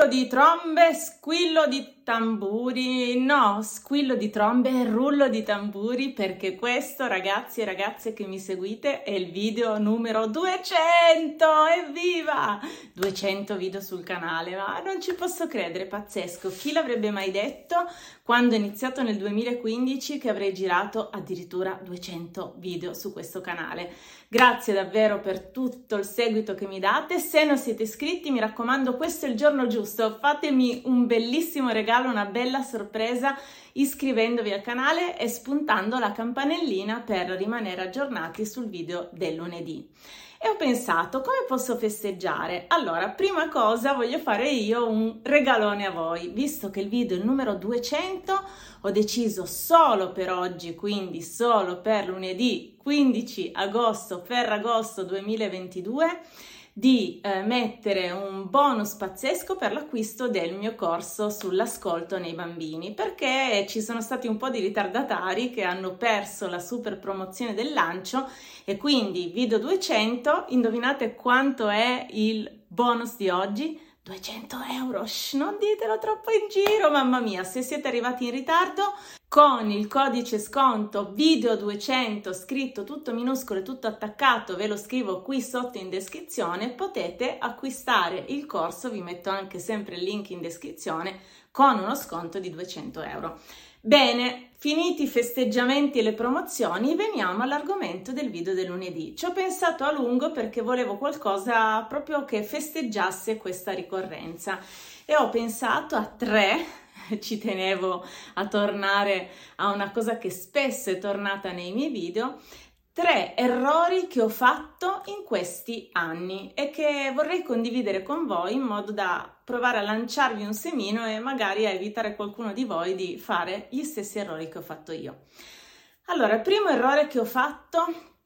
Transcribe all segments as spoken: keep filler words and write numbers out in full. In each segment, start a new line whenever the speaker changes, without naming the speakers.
di trombe, squillo di tamburi, no, squillo di trombe e rullo di tamburi, perché questo, ragazzi e ragazze che mi seguite, è il video numero duecento, evviva! duecento video sul canale, ma non ci posso credere, pazzesco. Chi l'avrebbe mai detto quando ho iniziato nel duemilaquindici che avrei girato addirittura duecento video su questo canale? Grazie davvero per tutto il seguito che mi date. Se non siete iscritti, mi raccomando, questo è il giorno giusto, fatemi un bellissimo regalo, una bella sorpresa iscrivendovi al canale e spuntando la campanellina per rimanere aggiornati sul video del lunedì. E ho pensato, come posso festeggiare? Allora, prima cosa voglio fare io un regalone a voi. Visto che il video è il numero duecento, ho deciso solo per oggi, quindi solo per lunedì quindici agosto, Ferragosto duemilaventidue, di eh, mettere un bonus pazzesco per l'acquisto del mio corso sull'ascolto nei bambini, perché ci sono stati un po' di ritardatari che hanno perso la super promozione del lancio e quindi video duecento, indovinate quanto è il bonus di oggi? duecento euro, Shh, non ditelo troppo in giro, mamma mia. Se siete arrivati in ritardo, con il codice sconto video duecento scritto tutto minuscolo e tutto attaccato, ve lo scrivo qui sotto in descrizione, potete acquistare il corso, vi metto anche sempre il link in descrizione, con uno sconto di duecento euro. Bene, finiti i festeggiamenti e le promozioni, veniamo all'argomento del video del lunedì. Ci ho pensato a lungo perché volevo qualcosa proprio che festeggiasse questa ricorrenza e ho pensato a tre, ci tenevo a tornare a una cosa che spesso è tornata nei miei video, tre errori che ho fatto in questi anni e che vorrei condividere con voi in modo da provare a lanciarvi un semino e magari a evitare qualcuno di voi di fare gli stessi errori che ho fatto io. Allora, il primo errore che ho fatto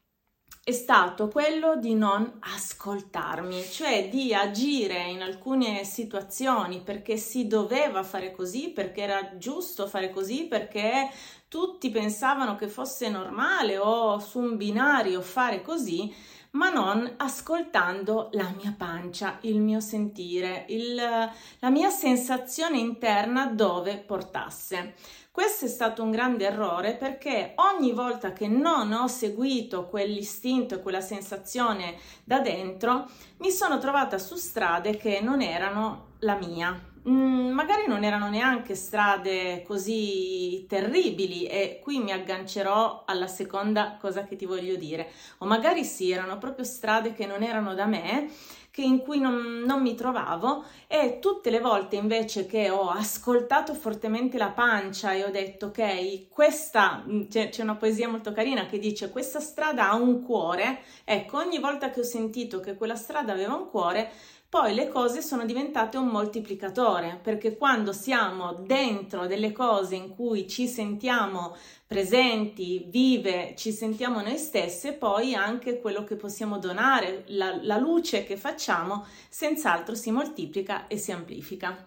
è stato quello di non ascoltarmi, cioè di agire in alcune situazioni perché si doveva fare così, perché era giusto fare così, perché tutti pensavano che fosse normale o su un binario fare così, ma non ascoltando la mia pancia, il mio sentire, il, la mia sensazione interna dove portasse. Questo è stato un grande errore perché ogni volta che non ho seguito quell'istinto e quella sensazione da dentro, mi sono trovata su strade che non erano la mia. Mm, magari non erano neanche strade così terribili e qui mi aggancerò alla seconda cosa che ti voglio dire, o magari sì, erano proprio strade che non erano da me, che in cui non, non mi trovavo, e tutte le volte invece che ho ascoltato fortemente la pancia e ho detto ok, questa, c'è, c'è una poesia molto carina che dice questa strada ha un cuore, ecco, ogni volta che ho sentito che quella strada aveva un cuore, poi le cose sono diventate un moltiplicatore, perché quando siamo dentro delle cose in cui ci sentiamo presenti, vive, ci sentiamo noi stesse, poi anche quello che possiamo donare, la, la luce che facciamo, senz'altro si moltiplica e si amplifica.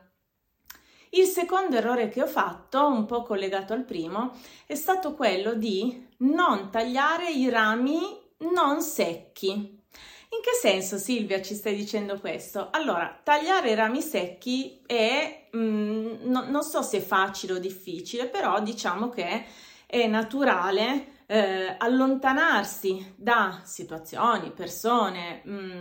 Il secondo errore che ho fatto, un po' collegato al primo, è stato quello di non tagliare i rami non secchi. In che senso, Silvia, ci stai dicendo questo? Allora, tagliare i rami secchi è, mh, no, non so se è facile o difficile, però diciamo che è naturale eh, allontanarsi da situazioni, persone,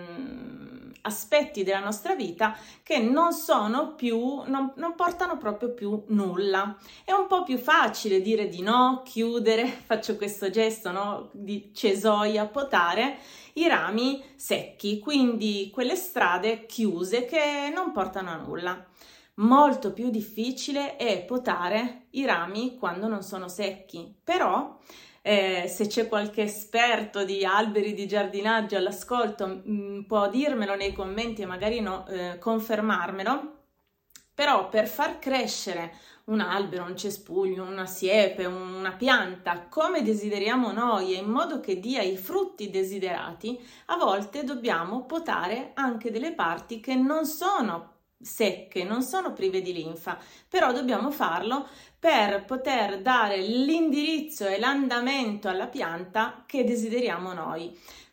mh, aspetti della nostra vita che non sono più, non, non portano proprio più nulla. È un po' più facile dire di no, chiudere, faccio questo gesto, no, di cesoia, potare i rami secchi, quindi quelle strade chiuse che non portano a nulla. Molto più difficile è potare i rami quando non sono secchi, però eh, se c'è qualche esperto di alberi di giardinaggio all'ascolto mh, può dirmelo nei commenti e magari no, eh, confermarmelo, però per far crescere un albero, un cespuglio, una siepe, una pianta come desideriamo noi e in modo che dia i frutti desiderati, a volte dobbiamo potare anche delle parti che non sono secche, non sono prive di linfa, però dobbiamo farlo per poter dare l'indirizzo e l'andamento alla pianta che desideriamo noi.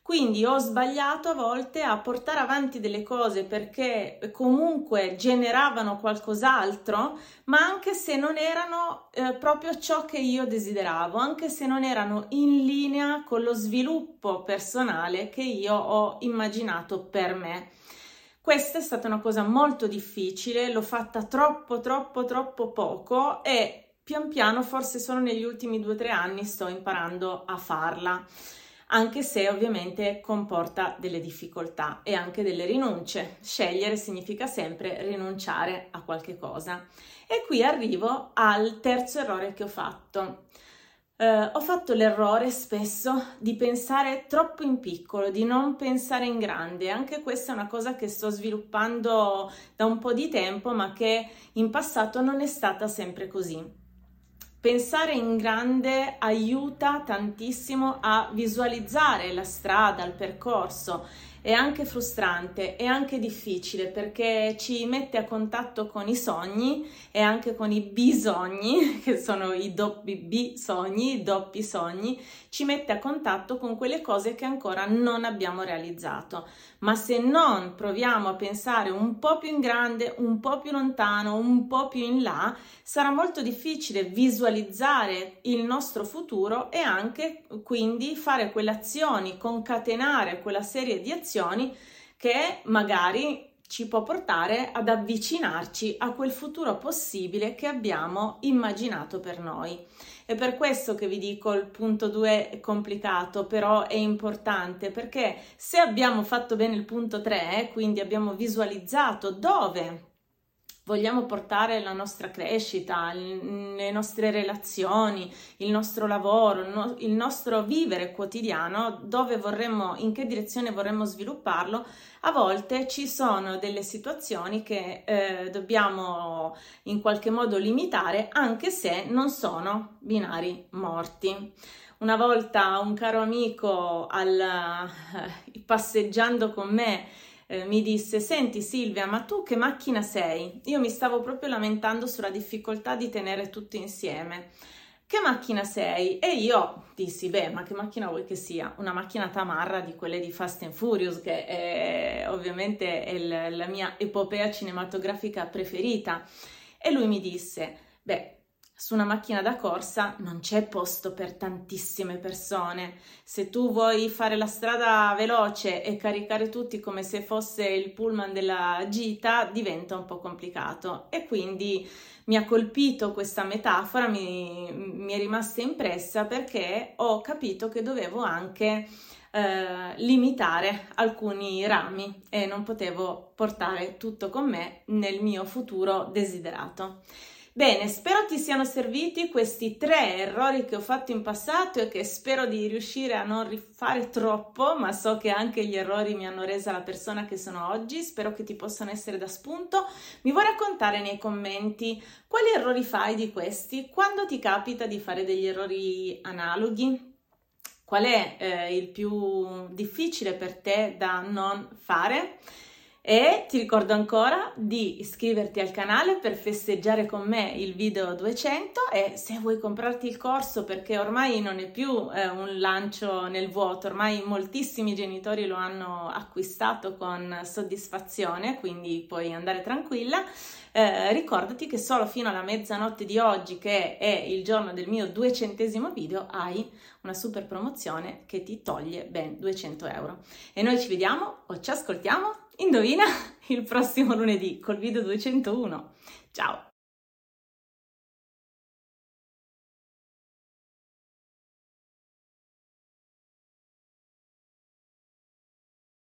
Quindi ho sbagliato a volte a portare avanti delle cose perché comunque generavano qualcos'altro, ma anche se non erano eh, proprio ciò che io desideravo, anche se non erano in linea con lo sviluppo personale che io ho immaginato per me. Questa è stata una cosa molto difficile, l'ho fatta troppo, troppo, troppo poco e pian piano, forse solo negli ultimi due o tre anni, sto imparando a farla. Anche se ovviamente comporta delle difficoltà e anche delle rinunce. Scegliere significa sempre rinunciare a qualche cosa. E qui arrivo al terzo errore che ho fatto. Uh, ho fatto l'errore spesso di pensare troppo in piccolo, di non pensare in grande. Anche questa è una cosa che sto sviluppando da un po' di tempo, ma che in passato non è stata sempre così. Pensare in grande aiuta tantissimo a visualizzare la strada, il percorso. È anche frustrante, è anche difficile perché ci mette a contatto con i sogni e anche con i bisogni, che sono i doppi bisogni, i doppi sogni, ci mette a contatto con quelle cose che ancora non abbiamo realizzato. Ma se non proviamo a pensare un po' più in grande, un po' più lontano, un po' più in là, sarà molto difficile visualizzare il nostro futuro e anche quindi fare quelle azioni, concatenare quella serie di azioni che magari ci può portare ad avvicinarci a quel futuro possibile che abbiamo immaginato per noi. È per questo che vi dico il punto due è complicato, però è importante, perché se abbiamo fatto bene il punto tre, quindi abbiamo visualizzato dove vogliamo portare la nostra crescita, le nostre relazioni, il nostro lavoro, il nostro vivere quotidiano, dove vorremmo, in che direzione vorremmo svilupparlo, a volte ci sono delle situazioni che eh, dobbiamo in qualche modo limitare, anche se non sono binari morti. Una volta un caro amico al, eh, passeggiando con me Eh, mi disse: senti Silvia, ma tu che macchina sei? Io mi stavo proprio lamentando sulla difficoltà di tenere tutto insieme. Che macchina sei? E io dissi: beh, ma che macchina vuoi che sia? Una macchina tamarra di quelle di Fast and Furious, che è, ovviamente è la, la mia epopea cinematografica preferita. E lui mi disse: beh, su una macchina da corsa non c'è posto per tantissime persone. Se tu vuoi fare la strada veloce e caricare tutti come se fosse il pullman della gita, diventa un po' complicato. E quindi mi ha colpito questa metafora, mi, mi è rimasta impressa, perché ho capito che dovevo anche eh, limitare alcuni rami e non potevo portare tutto con me nel mio futuro desiderato. Bene, spero ti siano serviti questi tre errori che ho fatto in passato e che spero di riuscire a non rifare troppo, ma so che anche gli errori mi hanno resa la persona che sono oggi. Spero che ti possano essere da spunto. Mi vuoi raccontare nei commenti quali errori fai di questi? Quando ti capita di fare degli errori analoghi? Qual è eh, il più difficile per te da non fare? E ti ricordo ancora di iscriverti al canale per festeggiare con me il video duecento, e se vuoi comprarti il corso, perché ormai non è più eh, un lancio nel vuoto, ormai moltissimi genitori lo hanno acquistato con soddisfazione, quindi puoi andare tranquilla. Eh, ricordati che solo fino alla mezzanotte di oggi, che è il giorno del mio duecentesimo video, hai una super promozione che ti toglie ben duecento euro. E noi ci vediamo o ci ascoltiamo, indovina, il prossimo lunedì col video duecentouno. Ciao!